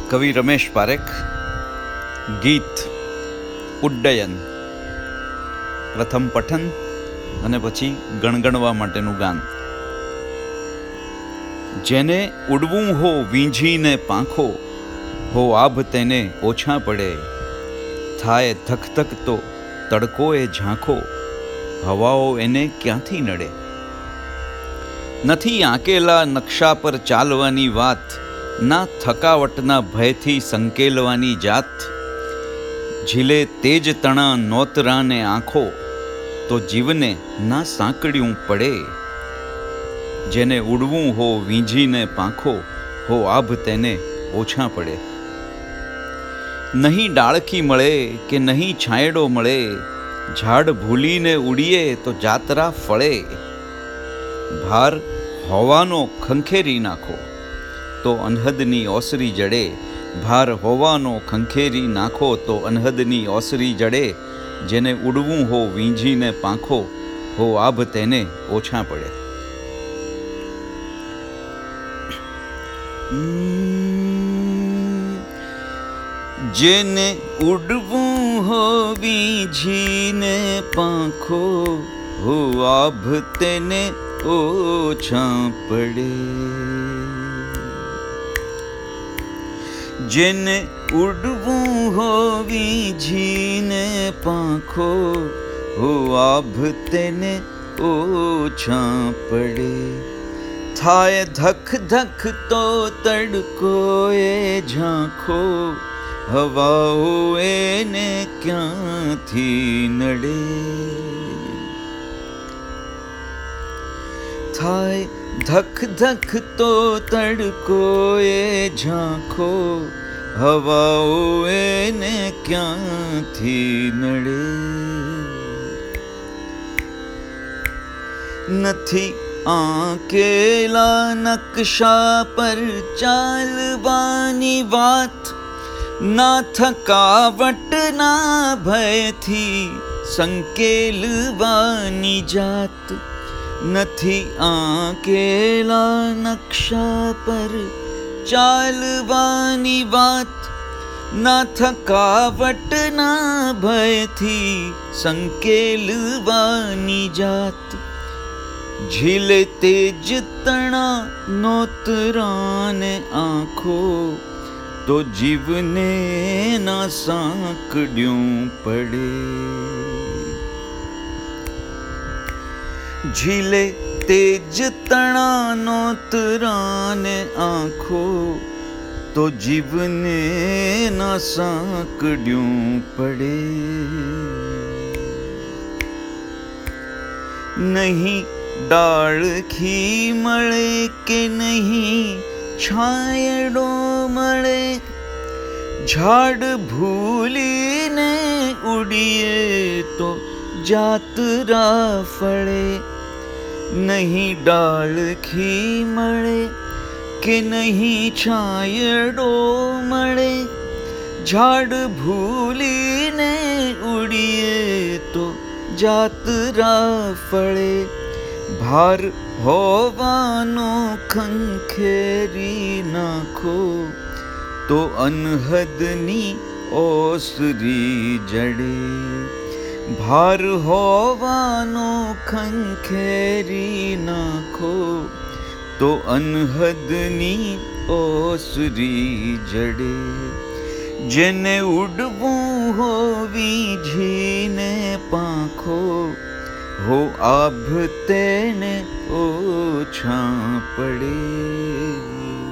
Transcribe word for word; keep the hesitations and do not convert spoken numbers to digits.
કવિ રમેશ પારેખ. ગીત ઉડ્ડયન. પ્રથમ પઠન અને પછી ગણગણવા માટેનું ગાન. જેને ઉડવું હો વીંઝીને પાંખો, હો આભ તેને ઓછા પડે. થાય ધક ધક તો તડકોએ ઝાંખો, હવાઓ એને ક્યાંથી નડે. નથી આંકેલા નકશા પર ચાલવાની વાત, ના થકાવટના ભયથી સંકેલવાની જાત. ઝીલે તેજ તણા નોતરાને આંખો, તો જીવને ના સાંકળ્યું પડે. જેને ઉડવું હો વીંઝીને પાંખો, હો આભ તેને ઓછા પડે. નહીં ડાળખી મળે કે નહીં છાંયડો મળે, ઝાડ ભૂલીને ઉડીએ તો જાતરા ફળે. ભાર હોવાનો ખંખેરી નાખો, તો અનહદની ઓસરી જડે. ભાર હોવાનો ખંખેરી નાખો, તો અનહદની ઓસરી જડે. જેને ઉડવું હો વીંઝીને પાંખો, હો આભ તેને ઓછા પડે. જેને ઉડવું હો વીંઝીને પાંખો, હો આભ તેને ઓછા પડે. જેને ઉડવું હો વીંઝીને પાંખો, હો આભ તેને ઓછા પડે. થાય ધક ધક તો તડકોએ ઝાંખો, હવાઓ એને ક્યાંથી નડે. થાય ધક ધક તો તડકોએ ઝાંખો, હવાઓ એને ક્યાંથી નડે. નથી આંકેલા નકશા પર ચાલવાની વાત, ના થકાવટના ભયથી સંકેલવાની જાત. નથી આંકેલા નકશા પર ચાલવાની વાત, ના થકાવટના ભયથી સંકેલવાની જાત. ઝીલે તેજ તણા નોતરાને આંખો, તો જીવને ના સાંકળ્યું પડે. ઝીલે તેજ તણા નોતરાને આંખો, તો જીવને ના સાંકળ્યું પડે. નહીં ડાળખી મળે કે નહીં છાંયડો મળે, ઝાડ ભૂલીને ઉડીએ તો જાતરા ફળે. નહીં ડાળખી મળે કે નહીં છાંયડો મળે, ઝાડ ભૂલીને ઉડીએ તો જાતરા ફળે. ભાર હોવાનો ખંખેરી નાખો, તો અનહદની ઓસરી જડે. ભાર હોવાનો ખંખેરી નાખો, તો અનહદની ઓસરી જડે. જેને ઉડવું હો વીંઝીને પાંખો, હો આભ તેને ઓછા પડે.